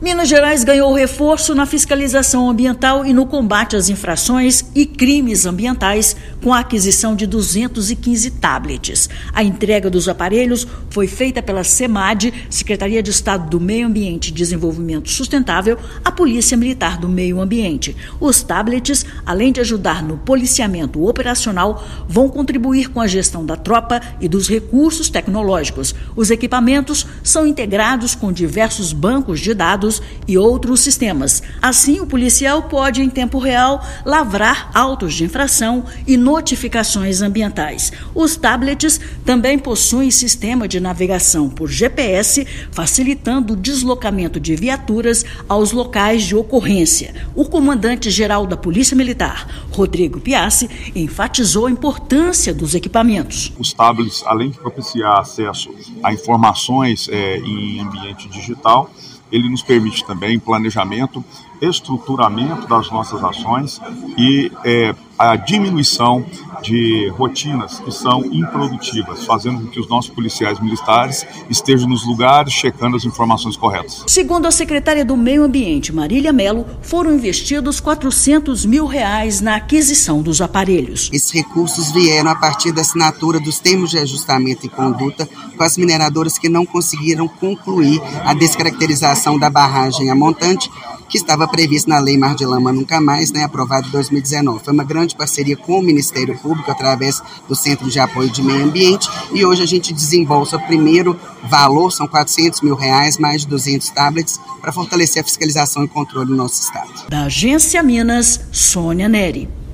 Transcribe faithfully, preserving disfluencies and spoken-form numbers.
Minas Gerais ganhou reforço na fiscalização ambiental e no combate às infrações e crimes ambientais com a aquisição de duzentos e quinze tablets. A entrega dos aparelhos foi feita pela SEMAD, Secretaria de Estado do Meio Ambiente e Desenvolvimento Sustentável, à Polícia Militar do Meio Ambiente. Os tablets, além de ajudar no policiamento operacional, vão contribuir com a gestão da tropa e dos recursos tecnológicos. Os equipamentos são integrados com diversos bancos de dados e outros sistemas. Assim, o policial pode, em tempo real, lavrar autos de infração e notificações ambientais. Os tablets também possuem sistema de navegação por G P S, facilitando o deslocamento de viaturas aos locais de ocorrência. O comandante-geral da Polícia Militar, Rodrigo Piassi, enfatizou a importância dos equipamentos. Os tablets, além de propiciar acesso a informações é, em ambiente digital, ele nos permite também planejamento, estruturamento das nossas ações e é, a diminuição de rotinas que são improdutivas, fazendo com que os nossos policiais militares estejam nos lugares checando as informações corretas. Segundo a secretária do Meio Ambiente, Marília Mello, foram investidos quatrocentos mil reais na aquisição dos aparelhos. Esses recursos vieram a partir da assinatura dos termos de ajustamento e conduta com as mineradoras que não conseguiram concluir a descaracterização da barragem a montante, que estava previsto na Lei Mar de Lama Nunca Mais, né, aprovada em dois mil e dezenove. Foi uma grande parceria com o Ministério Público através do Centro de Apoio de Meio Ambiente e hoje a gente desembolsa o primeiro valor, são quatrocentos mil reais, mais de duzentos tablets, para fortalecer a fiscalização e controle no nosso estado. Da Agência Minas, Sônia Neri.